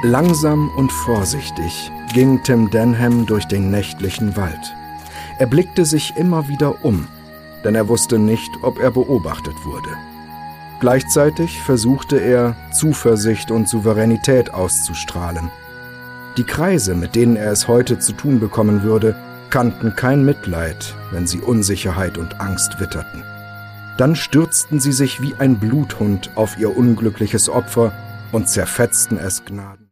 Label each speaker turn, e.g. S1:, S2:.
S1: Langsam und vorsichtig ging Tim Denham durch den nächtlichen Wald. Er blickte sich immer wieder um, denn er wusste nicht, ob er beobachtet wurde. Gleichzeitig versuchte er, Zuversicht und Souveränität auszustrahlen. Die Kreise, mit denen er es heute zu tun bekommen würde, kannten kein Mitleid, wenn sie Unsicherheit und Angst witterten. Dann stürzten sie sich wie ein Bluthund auf ihr unglückliches Opfer und zerfetzten es gnadenlos.